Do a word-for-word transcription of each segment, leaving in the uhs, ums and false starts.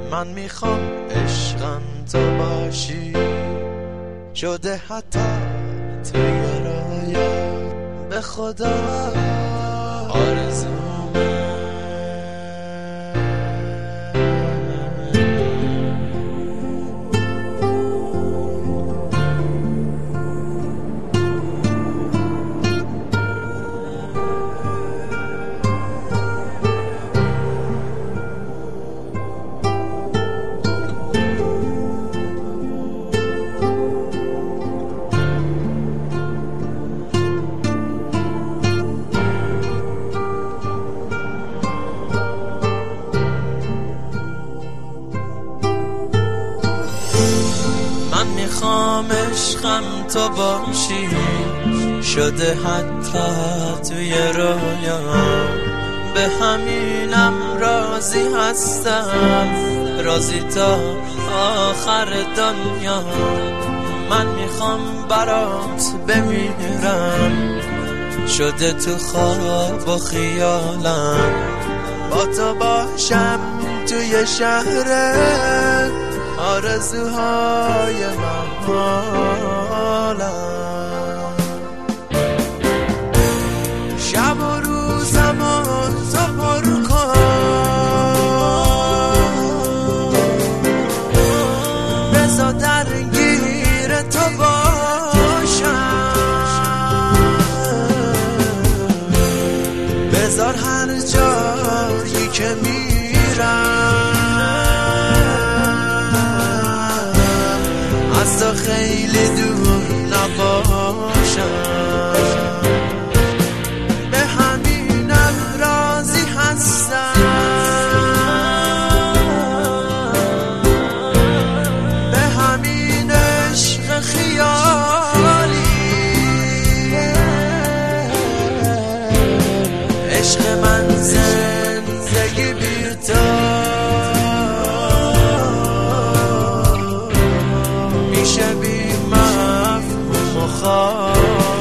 من میخوام عشقم تو باشی، شده حتی توی رویا به خدا آرزومه. من میخوام عشقم تو باشی، شده حتی توی رویا به همینم راضی هستم، راضی تا آخر دنیا. من میخوام برات بمیرم، شده تو خواب و خیالم با تو باشم توی شهر آرزوهای محالم. شب و روزم و تو پر کن، بذار درگیر تو باشم، بذار هر جایی که میرم از تو خیلی دور نباشم. به همینم راضی هستم، به همین عشق خیالی. عشق من زندگی بی تو میشه بی مفهوم و خالی.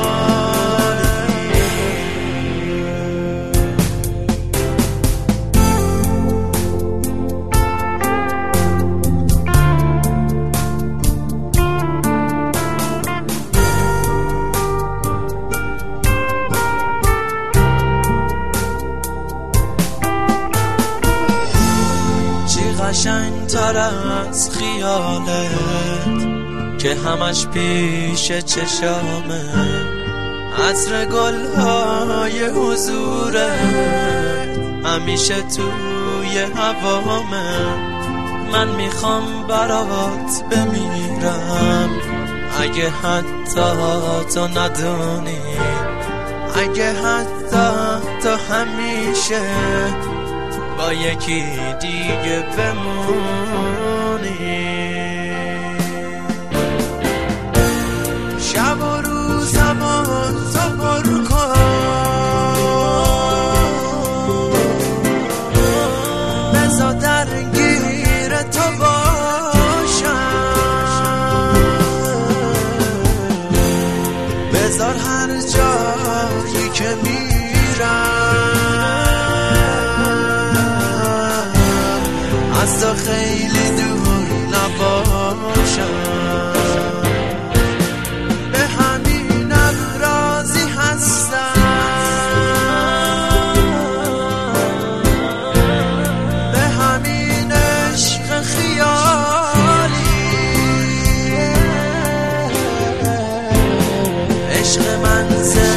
چی قشنگ تر از خیالت که همش پیش چشامه، عطر گل‌های حضورت همیشه توی هوامه. من میخوام برات بمیرم، اگه حتی تو ندونی، اگه حتی تو همیشه با یکی دیگه بمونی. شب و روزم و تو پر کن، بذار درگیر تو باشم، بذار هر جایی که میرم از تو خیلی دور نباشم. عشق من